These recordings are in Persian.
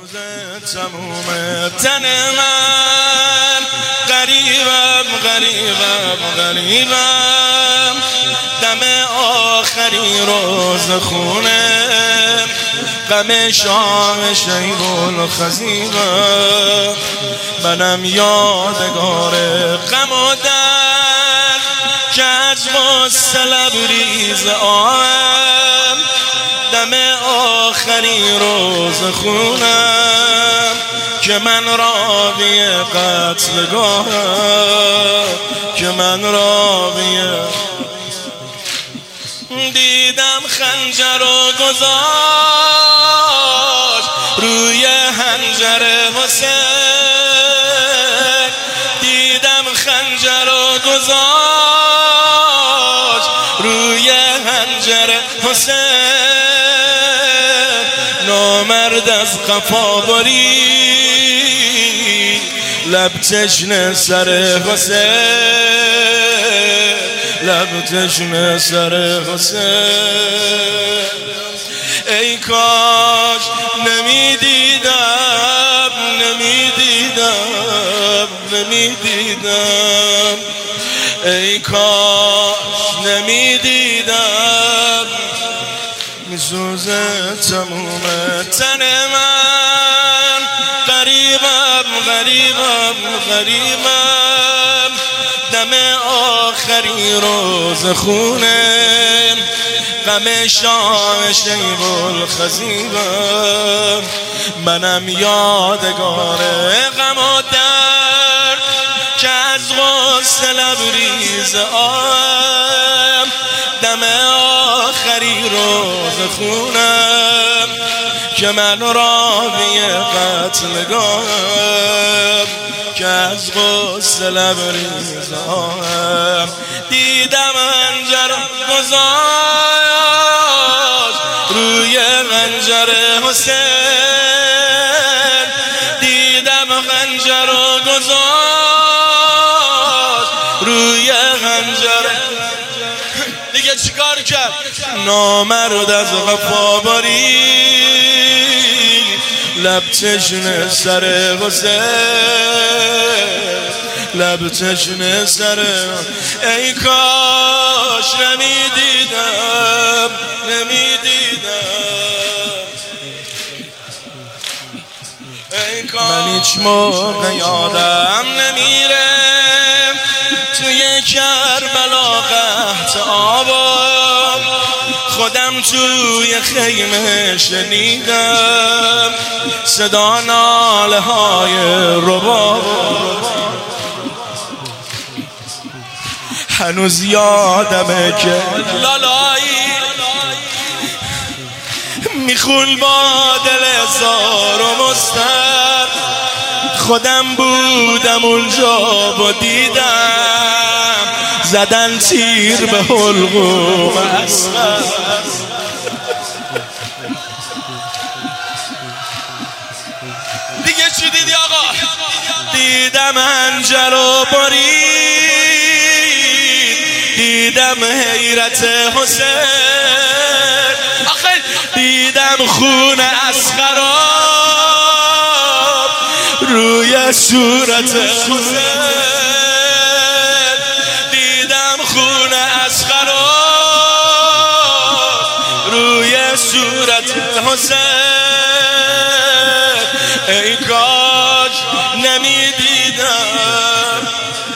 تموم تن من غریبم دم آخری روز خونه غم شام شیب الخزیبم منم یادگار غم و درد که از غصه لبریز آهم دم آخری روز خونم که من راوی قتلگاهم دیدم خنجر و گذاشت روی حنجر حسین دیدم خنجر و گذاشت روی حنجر حسین نامرد از قفا برید لب تشنه سر حسین لب تشنه سر حسین ای کاش نمیدیدم ای کاش نمیدیدم میسوزه تموم تن من غریبم دم آخری روز خونه غم شام شیب الخزیبم منم یادگار غم و درد که از غصه لبریز آهم دم آخری روز خونم که من راوی قتلگاهم که از غصه لبریز آهم دیدم خنجر گذاشت روی حنجر حسین دیدم خنجر گذاشت روی حنجر دیگه چیکار کرد نامرد از وفا برید لب تشنه سر حسین لب تشنه سر ای کاش نمیدیدم ای کاش من هیچ موقع یادم نمیره توی کربلا قحط آبم خودم توی خیمه شنیدم صدا ناله های رباب هنوز یادمه که لالایی میخون با دل زار و مستر خودم بودم اونجا و دیدم زدن تیر به حلقوم اصغر دیگه چی دیدی آقا دیدم حنجر و برید دیدم حیرت حسین آخه دیدم خون اصغراب روی صورت حسین دیدم خون اصغراب روی صورت حسین ای کاش نمیدیدم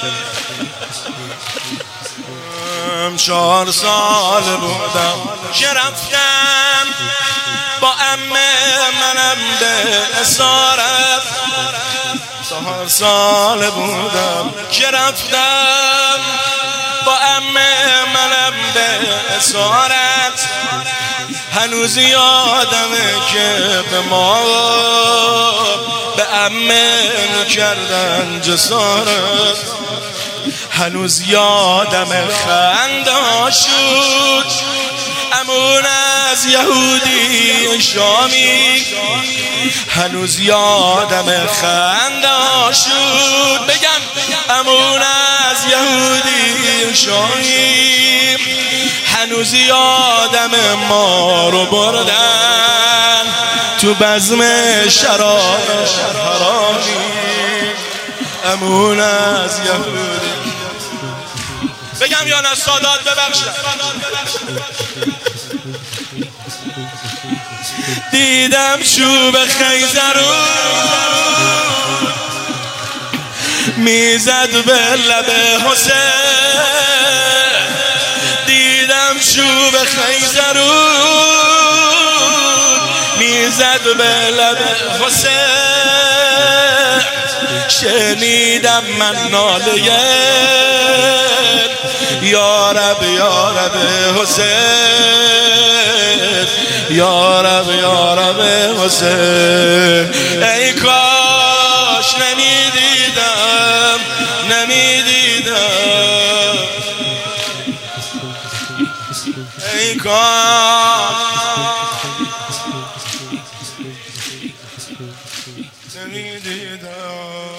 4 سال بودم که رفتم با عمه منم به اسارت 4 سال بودم که رفتم با عمه منم به اسارت هنوز یادمه که به ما به عمه کردن جسارت هنوز یادم خنده‌هاشون امون از یهودی شامی هنوز یادم خنده‌هاشون بگم امون از یهودی شامی هنوز یادم ما رو بردن تو بزم شراب حرامی امون از یهودی. بگم یا نه سادات ببخشد. دیدم چوب خیزرون میزد به لب حسین، دیدم چوب خیزرون میزد به لب حسین، شنیدم من ناله یا رب حسین، یا رب حسین. ای کاش نمیدیدم ای کاش نمیدیدم.